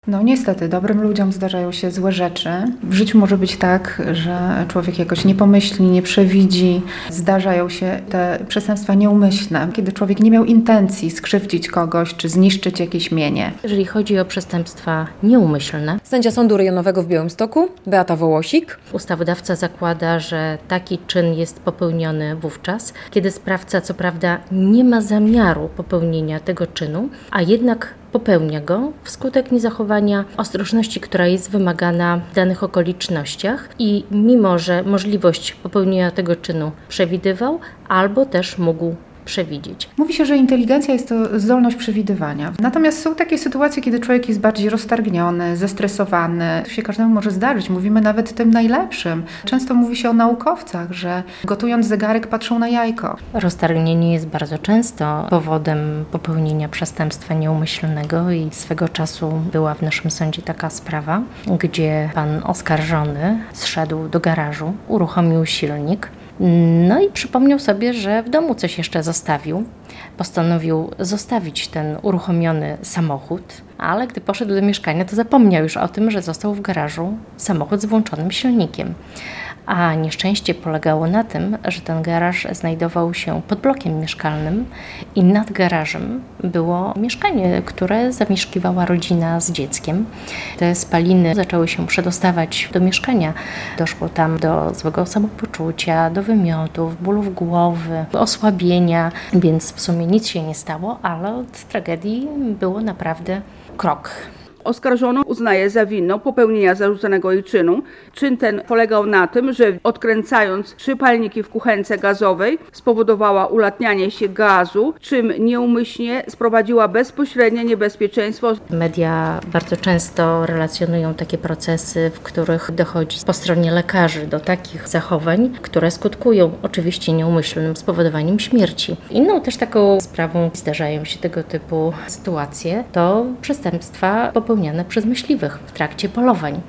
No niestety, dobrym ludziom zdarzają się złe rzeczy. W życiu może być tak, że człowiek jakoś nie pomyśli, nie przewidzi. Zdarzają się te przestępstwa nieumyślne, kiedy człowiek nie miał intencji skrzywdzić kogoś czy zniszczyć jakieś mienie. Jeżeli chodzi o przestępstwa nieumyślne, sędzia Sądu Rejonowego w Białymstoku, Beata Wołosik. Ustawodawca zakłada, że taki czyn jest popełniony wówczas, kiedy sprawca co prawda nie ma zamiaru popełnienia tego czynu, a jednak popełnia go wskutek niezachowania ostrożności, która jest wymagana w danych okolicznościach i mimo, że możliwość popełnienia tego czynu przewidywał, albo też mógł przewidzieć. Mówi się, że inteligencja jest to zdolność przewidywania. Natomiast są takie sytuacje, kiedy człowiek jest bardziej roztargniony, zestresowany. To się każdemu może zdarzyć. Mówimy nawet tym najlepszym. Często mówi się o naukowcach, że gotując zegarek patrzą na jajko. Roztargnienie jest bardzo często powodem popełnienia przestępstwa nieumyślnego i swego czasu była w naszym sądzie taka sprawa, gdzie pan oskarżony zszedł do garażu, uruchomił silnik, no i przypomniał sobie, że w domu coś jeszcze zostawił. Postanowił zostawić ten uruchomiony samochód, ale gdy poszedł do mieszkania, to zapomniał już o tym, że został w garażu samochód z włączonym silnikiem. A nieszczęście polegało na tym, że ten garaż znajdował się pod blokiem mieszkalnym i nad garażem było mieszkanie, które zamieszkiwała rodzina z dzieckiem. Te spaliny zaczęły się przedostawać do mieszkania. Doszło tam do złego samopoczucia, do wymiotów, bólów głowy, osłabienia, więc w sumie nic się nie stało, ale od tragedii było naprawdę krok. Oskarżoną uznaje za winną popełnienia zarzuconego jej czynu. Czyn ten polegał na tym, że odkręcając 3 palniki w kuchence gazowej spowodowała ulatnianie się gazu, czym nieumyślnie sprowadziła bezpośrednie niebezpieczeństwo. Media bardzo często relacjonują takie procesy, w których dochodzi po stronie lekarzy do takich zachowań, które skutkują oczywiście nieumyślnym spowodowaniem śmierci. Inną też taką sprawą zdarzają się tego typu sytuacje, to przestępstwa popełniane przez myśliwych w trakcie polowań.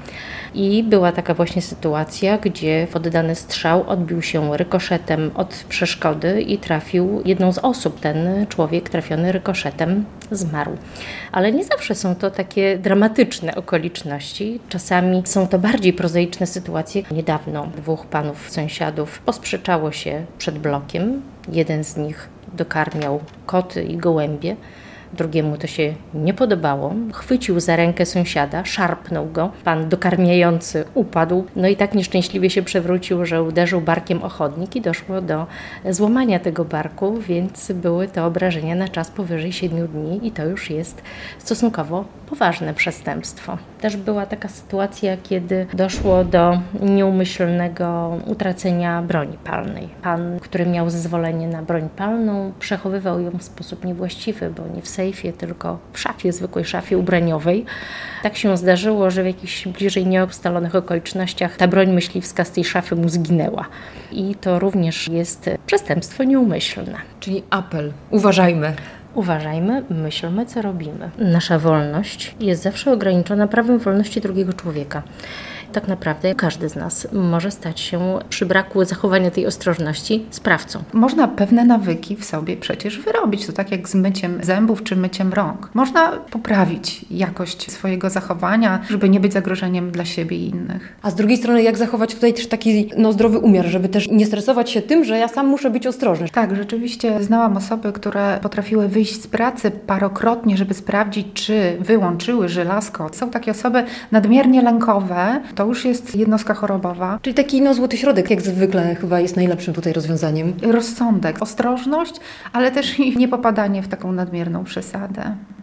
I była taka właśnie sytuacja, gdzie oddany strzał odbił się rykoszetem od przeszkody i trafił jedną z osób. Ten człowiek trafiony rykoszetem zmarł. Ale nie zawsze są to takie dramatyczne okoliczności. Czasami są to bardziej prozaiczne sytuacje. Niedawno 2 panów sąsiadów posprzeczało się przed blokiem. Jeden z nich dokarmiał koty i gołębie. Drugiemu to się nie podobało. Chwycił za rękę sąsiada, szarpnął go. Pan dokarmiający upadł. No i tak nieszczęśliwie się przewrócił, że uderzył barkiem o chodnik i doszło do złamania tego barku, więc były to obrażenia na czas powyżej 7 dni i to już jest stosunkowo poważne przestępstwo. Też była taka sytuacja, kiedy doszło do nieumyślnego utracenia broni palnej. Pan, który miał zezwolenie na broń palną, przechowywał ją w sposób niewłaściwy, bo nie w sejfie, tylko w szafie, zwykłej szafie ubraniowej. Tak się zdarzyło, że w jakichś bliżej nieustalonych okolicznościach ta broń myśliwska z tej szafy mu zginęła. I to również jest przestępstwo nieumyślne. Czyli apel. Uważajmy. Uważajmy, myślmy, co robimy. Nasza wolność jest zawsze ograniczona prawem wolności drugiego człowieka. Tak naprawdę każdy z nas może stać się przy braku zachowania tej ostrożności sprawcą. Można pewne nawyki w sobie przecież wyrobić. To tak jak z myciem zębów czy myciem rąk. Można poprawić jakość swojego zachowania, żeby nie być zagrożeniem dla siebie i innych. A z drugiej strony jak zachować tutaj też taki zdrowy umiar, żeby też nie stresować się tym, że ja sam muszę być ostrożny. Tak, rzeczywiście znałam osoby, które potrafiły wyjść z pracy parokrotnie, żeby sprawdzić, czy wyłączyły żelazko. Są takie osoby nadmiernie lękowe. To już jest jednostka chorobowa. Czyli taki złoty środek, jak zwykle chyba jest najlepszym tutaj rozwiązaniem. Rozsądek, ostrożność, ale też i niepopadanie w taką nadmierną przesadę.